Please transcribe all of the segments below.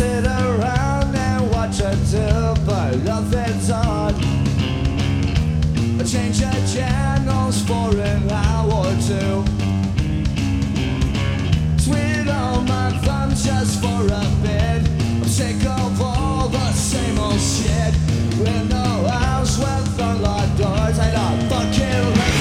sit around and watch her do, but nothing's on. I change the channels for an hour or two. Twiddle my thumbs just for a bit. I'm sick of all the same old shit. In the house with unlocked doors, I don't fucking like.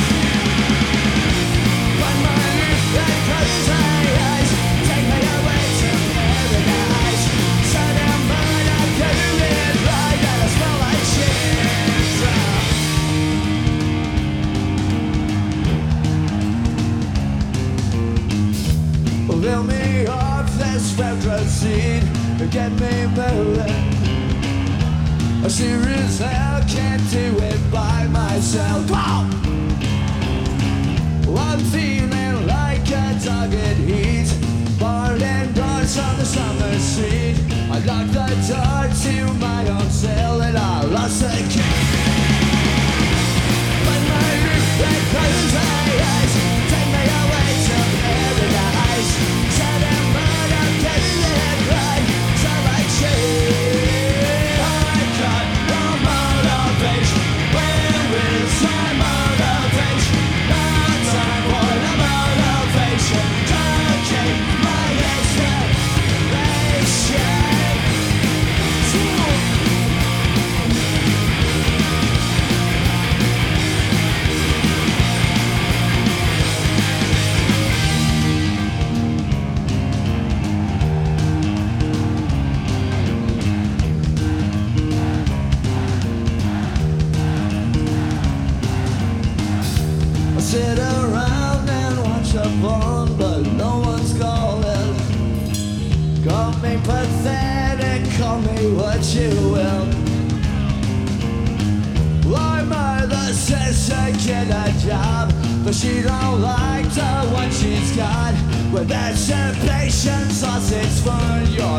But my that close my eyes, take me away to paradise. Sun and moon, I'm doing it right, and I smell like shit. Fill me up this federal seed, get me moving. I sure as hell can't do it by myself. Whoa! I'm feeling like a dog at heat, burning doors on the summer street. I locked the door to my own cell and I lost the key. But my roof closes my eyes, take me away to paradise. Set and burn, I'm getting it right, so like shit. I got no motivation, where is my motivation? No time for the motivation, don't keep my expectation. Sit around and watch the porn, but no one's calling. Call me pathetic, call me what you will. My mother says to get a job, but she don't like the one she's got. With that champagne sauce, it's for your